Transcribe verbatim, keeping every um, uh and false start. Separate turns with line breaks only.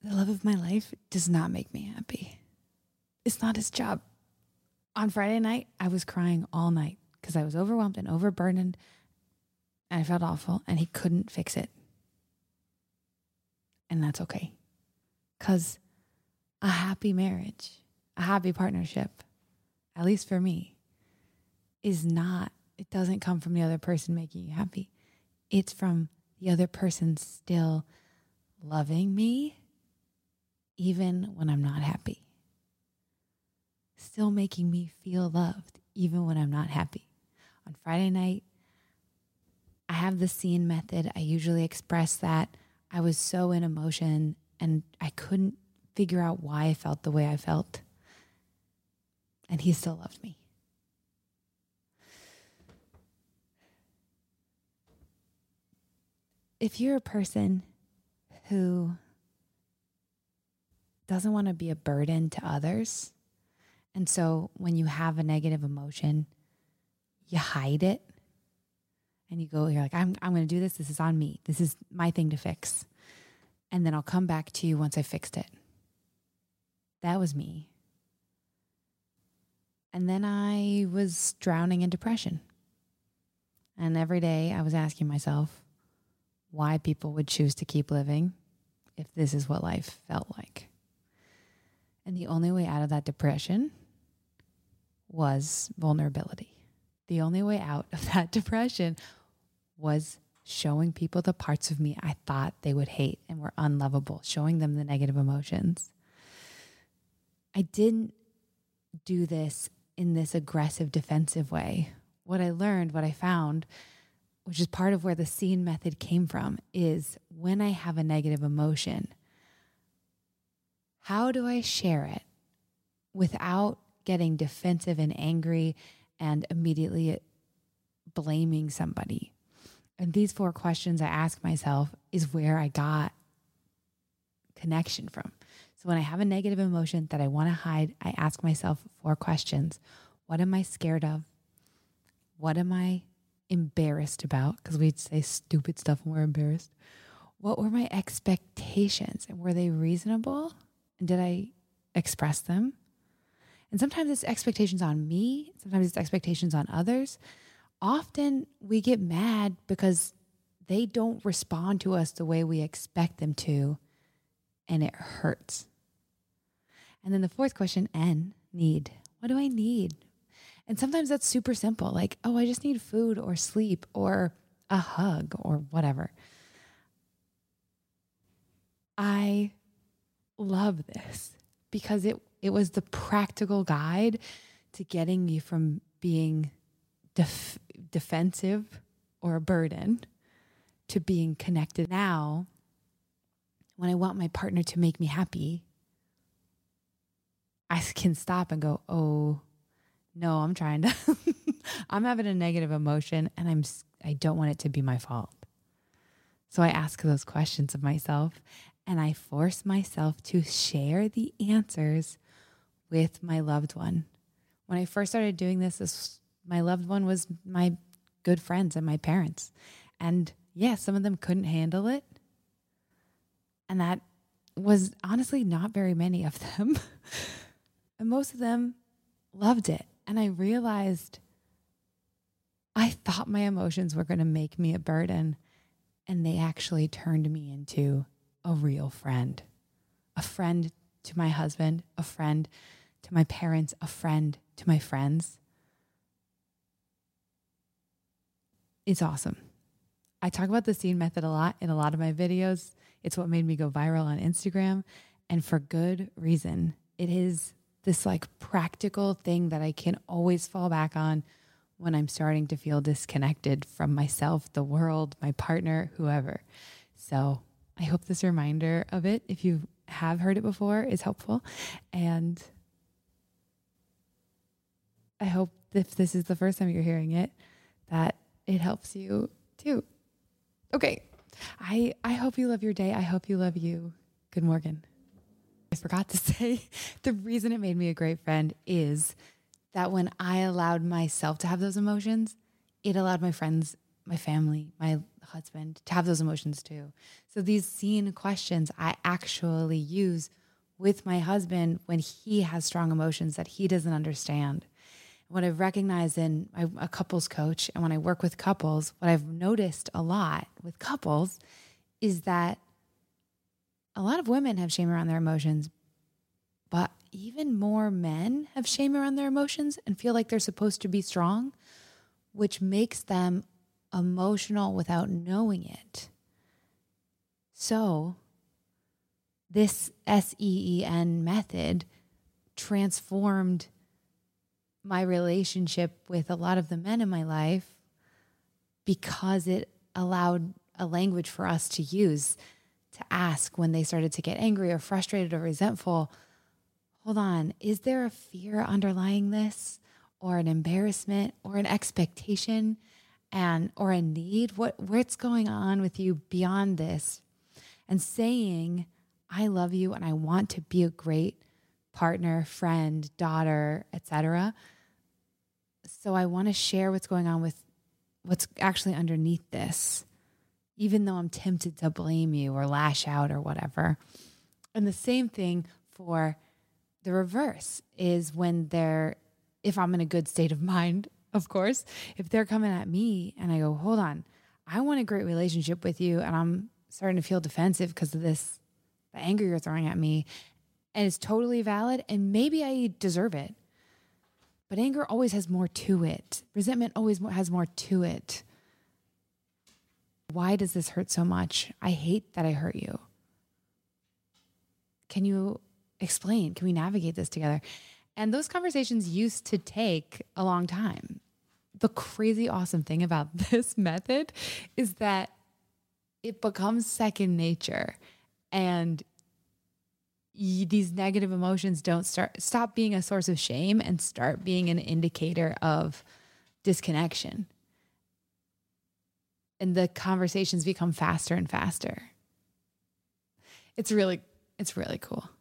the love of my life does not make me happy. It's not his job. On Friday night, I was crying all night because I was overwhelmed and overburdened and I felt awful and he couldn't fix it. And that's okay. Because a happy marriage, a happy partnership, at least for me, is not, it doesn't come from the other person making you happy. It's from the other person still loving me, even when I'm not happy. Still making me feel loved, even when I'm not happy. On Friday night, I have the scene method. I usually express that I was so in emotion and I couldn't figure out why I felt the way I felt. And he still loved me. If you're a person who doesn't want to be a burden to others, and so when you have a negative emotion, you hide it and you go, you're like, I'm, I'm going to do this. This is on me. This is my thing to fix. And then I'll come back to you once I fixed it. That was me. And then I was drowning in depression. And every day I was asking myself why people would choose to keep living if this is what life felt like. And the only way out of that depression was vulnerability. The only way out of that depression was showing people the parts of me I thought they would hate and were unlovable, showing them the negative emotions. I didn't do this in this aggressive, defensive way. What I learned, what I found, which is part of where the scene method came from, is when I have a negative emotion, how do I share it without getting defensive and angry and immediately blaming somebody? And these four questions I ask myself is where I got connection from. So when I have a negative emotion that I want to hide, I ask myself four questions. What am I scared of? What am I embarrassed about? Because we'd say stupid stuff when we're embarrassed. What were my expectations? And were they reasonable? And did I express them? And sometimes it's expectations on me. Sometimes it's expectations on others. Often we get mad because they don't respond to us the way we expect them to, and it hurts. And then the fourth question, N, need. What do I need? And sometimes that's super simple, like, oh, I just need food or sleep or a hug or whatever. I love this because it, it was the practical guide to getting you from being def- defensive or a burden to being connected. Now, when I want my partner to make me happy, I can stop and go, oh, no, I'm trying to, I'm having a negative emotion and I'm, I don't want it to be my fault. So I ask those questions of myself and I force myself to share the answers with my loved one. When I first started doing this, this my loved one was my good friends and my parents. And yeah, some of them couldn't handle it. And that was honestly not very many of them. And most of them loved it. And I realized I thought my emotions were going to make me a burden. And they actually turned me into a real friend. A friend to my husband, a friend to my parents, a friend to my friends. It's awesome. I talk about the scene method a lot in a lot of my videos. It's what made me go viral on Instagram, and for good reason. It is this like practical thing that I can always fall back on when I'm starting to feel disconnected from myself, the world, my partner, whoever. So I hope this reminder of it, if you have heard it before, is helpful. And I hope if this is the first time you're hearing it, that it helps you too. Okay. I, I hope you love your day. I hope you love you. Good morning. I forgot to say the reason it made me a great friend is that when I allowed myself to have those emotions, it allowed my friends, my family, my husband to have those emotions too. So these scene questions I actually use with my husband when he has strong emotions that he doesn't understand. What I've recognized in my, a couples coach, and when I work with couples, what I've noticed a lot with couples is that a lot of women have shame around their emotions, but even more men have shame around their emotions and feel like they're supposed to be strong, which makes them emotional without knowing it. So this S E E N method transformed my relationship with a lot of the men in my life because it allowed a language for us to use to ask when they started to get angry or frustrated or resentful. Hold on, is there a fear underlying this, or an embarrassment, or an expectation, and or a need? What what's going on with you beyond this? And saying, I love you and I want to be a great partner, friend, daughter, et cetera. So I want to share what's going on with what's actually underneath this, even though I'm tempted to blame you or lash out or whatever. And the same thing for the reverse is when they're, if I'm in a good state of mind, of course, if they're coming at me and I go, hold on, I want a great relationship with you, and I'm starting to feel defensive because of this, the anger you're throwing at me, and it's totally valid, and maybe I deserve it. But anger always has more to it. Resentment always has more to it. Why does this hurt so much? I hate that I hurt you. Can you explain? Can we navigate this together? And those conversations used to take a long time. The crazy awesome thing about this method is that it becomes second nature, and y- these negative emotions don't start stop being a source of shame and start being an indicator of disconnection. And the conversations become faster and faster. It's really, it's really cool.